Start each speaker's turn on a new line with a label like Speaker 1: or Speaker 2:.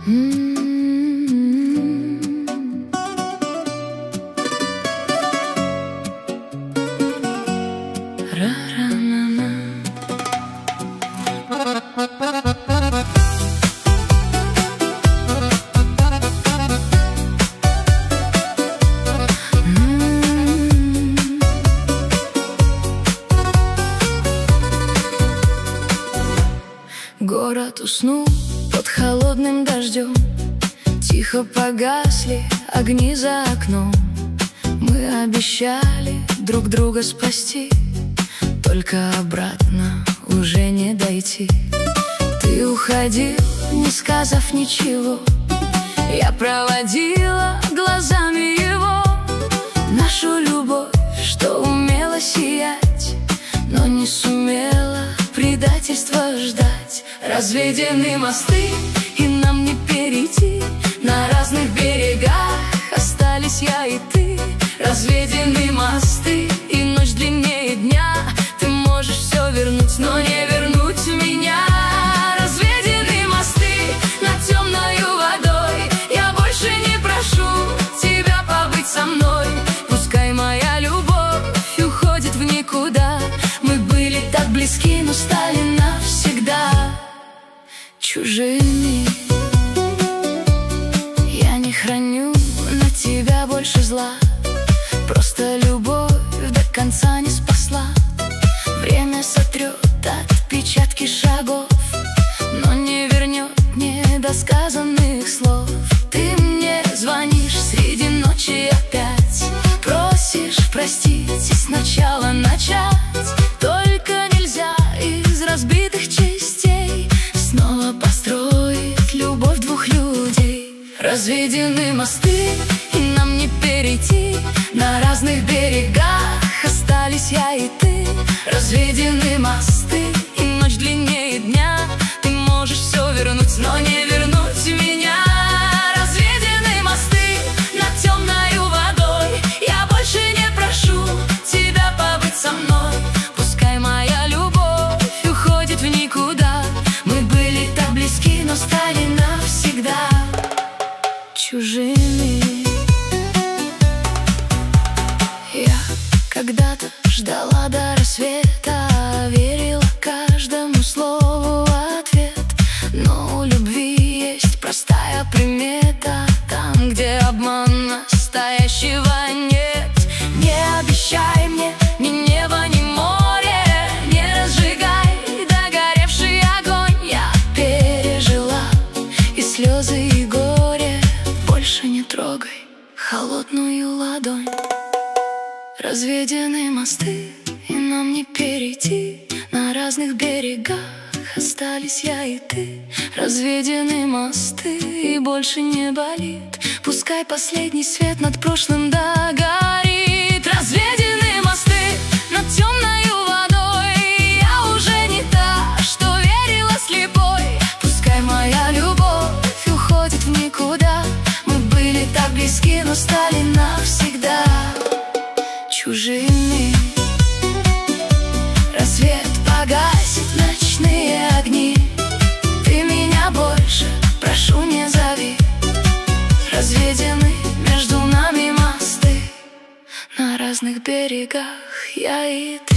Speaker 1: Ра-ра-на-на. Город уснул под холодным дождем, тихо погасли огни за окном. Мы обещали друг друга спасти, только обратно уже не дойти. Ты уходил, не сказав ничего, я проводила глазами его. Нашу любовь, что умела сиять, но не сумела предательства ждать. Разведены мосты, и нам не перейти. На разных берегах остались я и ты. Разведены мосты, и ночь длиннее дня. Ты можешь все вернуть, но не вернуть меня. Разведены мосты над темною водой. Я больше не прошу тебя побыть со мной. Пускай моя любовь уходит в никуда. Мы были так близки, но стали навсегда чужими. Я не храню на тебя больше зла, просто любовь до конца не спасла. Время сотрет отпечатки шагов, но не вернет недосказанных слов. Ты мне звонишь среди ночи опять, просишь простить и сначала начать. Только нельзя из разбитых частей снова построить любовь двух людей. Разведены мосты, и нам не перейти. На разных берегах остались я и ты. Разведены мосты, и ночь длиннее дня. Ты можешь все вернуть, но не вернуть меня. Разведены мосты над темною водой. Я больше не прошу тебя побыть со мной. Пускай моя любовь уходит в никуда. Мы были так близки, но стали навсегда чужими. Я когда-то ждала до рассвета, верила каждому слову в ответ. Но у любви есть простая примета: там, где обман, настоящего нет. Не обещай мне ни неба, ни море, не разжигай догоревший огонь. Я пережила и слезы, и горе. Больше не трогай холодную ладонь. Разведены мосты, и нам не перейти. На разных берегах остались я и ты. Разведены мосты, и больше не болит. Пускай последний свет над прошлым догорит. Разведены мосты над темною водой. Я уже не та, что верила слепой. Пускай моя любовь уходит в никуда. Мы были так близки, но стали навсегда чужими. Рассвет погасит ночные огни. Ты меня больше, прошу, не зови. Разведены между нами мосты. На разных берегах я и ты.